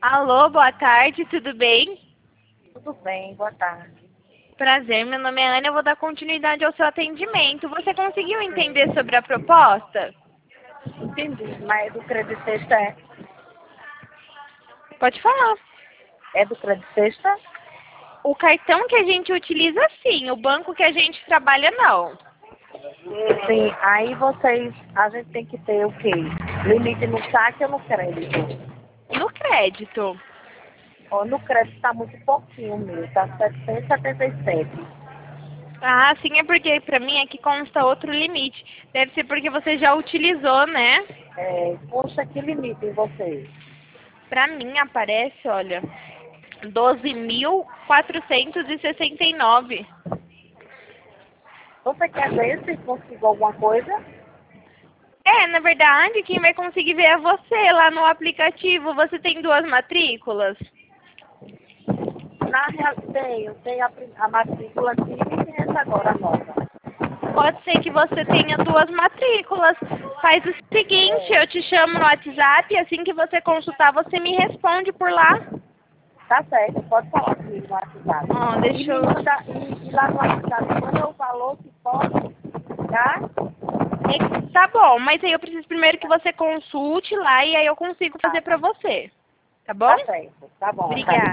Alô, boa tarde, tudo bem? Tudo bem, boa tarde. Prazer, meu nome é Ana, eu vou dar continuidade ao seu atendimento. Você conseguiu entender sobre a proposta? Entendi, mas do Crédito Sexta Pode falar. é do Crédito Sexta? O cartão que a gente utiliza, sim. O banco que a gente trabalha, não. Sim, aí a gente tem que ter o quê? Limite no saque ou no crédito? No crédito. Ó, no crédito tá muito pouquinho meu, tá 777. Ah, sim, é porque pra mim aqui consta outro limite. Deve ser porque você já utilizou, né? Poxa, que limite em você? Pra mim aparece, olha, 12.469. Você quer ver se conseguiu alguma coisa? É, na verdade, quem vai conseguir ver é você lá no aplicativo. Você tem duas matrículas? Na real, tenho a matrícula antiga e tem essa agora nova. Pode ser que você tenha duas matrículas. Faz o seguinte, eu te chamo no WhatsApp e assim que você consultar, você me responde por lá. Tá certo, pode falar comigo no WhatsApp. Ó, E deixa me eu... manda, e lá no WhatsApp, manda o valor que pode, tá? Tá bom, mas aí eu preciso primeiro que você consulte lá e aí eu consigo fazer Tá, pra você. Tá bom? tá certo, tá bom. Tá. Obrigada.